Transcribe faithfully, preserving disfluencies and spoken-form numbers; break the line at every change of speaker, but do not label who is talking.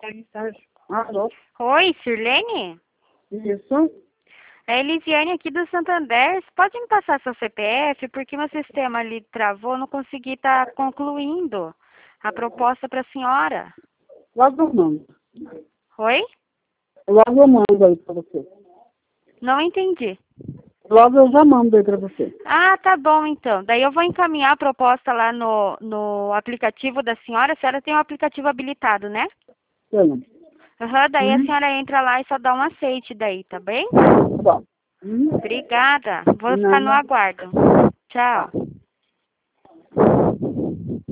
Alô?
Oi, Sirlene?
Isso?
É a Elisiane aqui do Santander. Você pode me passar seu C P F? Porque meu sistema ali travou, não consegui estar concluindo a proposta para a senhora.
Logo eu mando.
Oi?
Logo eu mando aí pra você.
Não entendi.
Logo eu já mando aí pra você.
Ah, tá bom então. Daí eu vou encaminhar a proposta lá no, no aplicativo da senhora. A senhora tem o aplicativo habilitado, né?
Tenho.
Aham, daí a
Hum?
senhora entra lá e só dá um aceite daí, tá bem?
Tá bom. Hum?
Obrigada. Vou ficar no
Nada.
aguardo.
Tá.
Tchau.